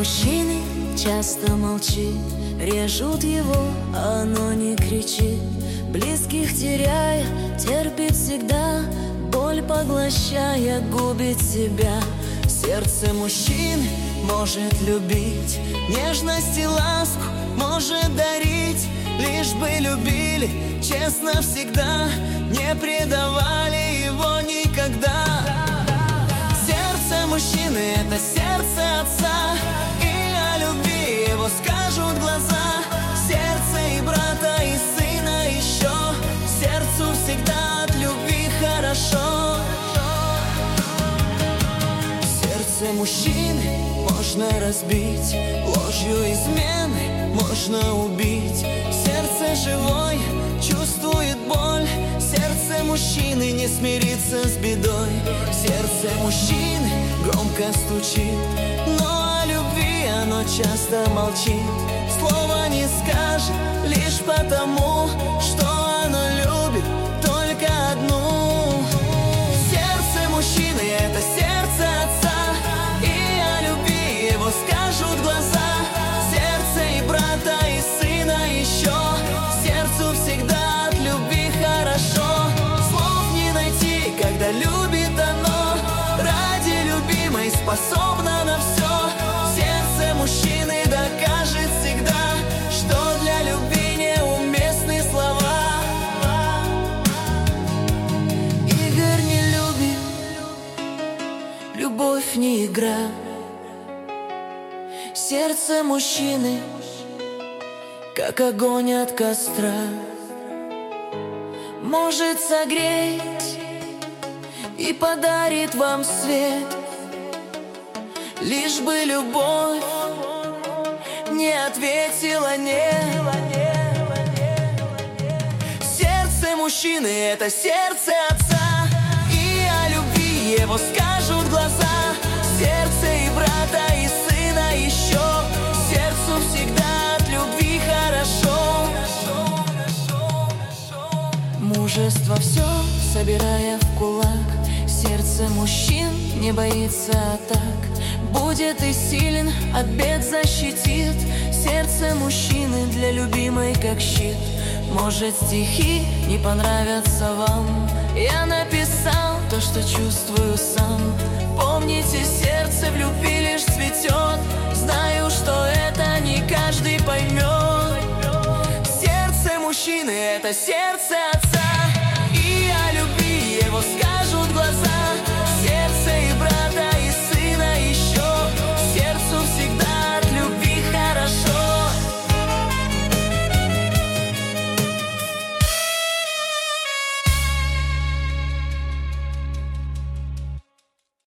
мужчины часто молчит, режут его, а оно не кричит. Близких теряя, терпит всегда, боль поглощая, губит себя. Сердце мужчины может любить, нежность и ласку может дарить. Лишь бы любили, честно всегда, не предавали его никогда. Сердце мужчины — это сердце отца, и о любви его скажут глаза. Сердце и брата, и сына еще, сердцу всегда от любви хорошо. Сердце мужчины можно разбить, ложью измены можно убить. Сердце живое чувствует боль, сердце мужчины не смирится с бедой. Сердце мужчины громко стучит, но о любви оно часто молчит. Слова не скажет лишь потому, что оно любит только одну. Сердце мужчины — это сердце отца, и о любви его скажут глаза. Сердце и брата, и сына еще, сердцу всегда от любви хорошо. Слов не найти, когда любит оно, ради любимой способна на все. Сердце мужчины докажет всегда, что для любви неуместны слова. Игорь не любит, любовь не игра. Сердце мужчины как огонь от костра, может согреть и подарит вам свет. Лишь бы любовь не ответила нет. Сердце мужчины — это сердце отца, и о любви его скажут глаза. Сердце и брата, и сына еще, сердцу всегда от любви хорошо. Мужество все собирая в кулак, сердце мужчин не боится атак. Будет и силен, от бед защитит. Сердце мужчины для любимой как щит. Может, стихи не понравятся вам, я написал то, что чувствую сам. Помните, сердце в любви лишь цветет, знаю, что это не каждый поймет. Сердце мужчины — это сердце отца,